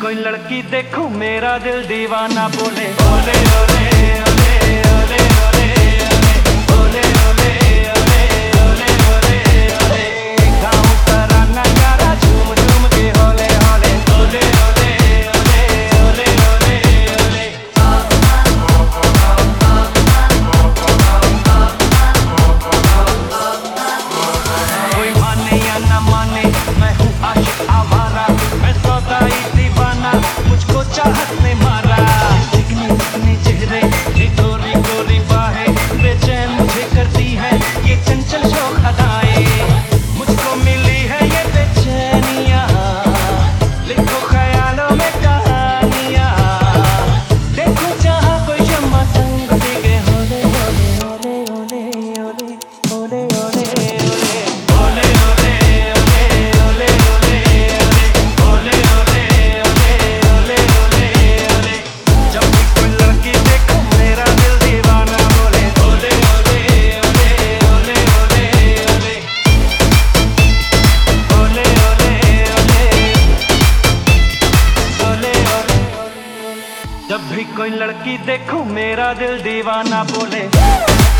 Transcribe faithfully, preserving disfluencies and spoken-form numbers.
कोई लड़की देखूं मेरा दिल दीवाना बोले ओले ओले ओले ओले ओले ओले ओले ओले ओले ओले ओले गाँव तराना गारा झूम झूम के होले होले ओले ओले ओले ओले ओले कोई माने या ना माने मैं हूँ आशिक आवारा मैं सौदाई दीवाना मुझको चाहत ने मारा चिकने चिकने चेहरे ये गोरी गोरी बाहें बेचैन मुझे करती है ये चंचल शौक अदाएं मुझको मिली है ये बेचैनियाँ लिखो ख्यालों में कहानियाँ देखो जहाँ कोई शम्मा संग दिखे होले होले होले होले होले होले होले होले ओले ओले ओले ओले ओले ओले ओले जब भी कोई लड़की देखो मेरा दिल दीवाना बोले ओले ओले ओले ओले ओले ओले ओले ओले ओले ओले जब भी कोई लड़की देखो मेरा दिल दीवाना बोले।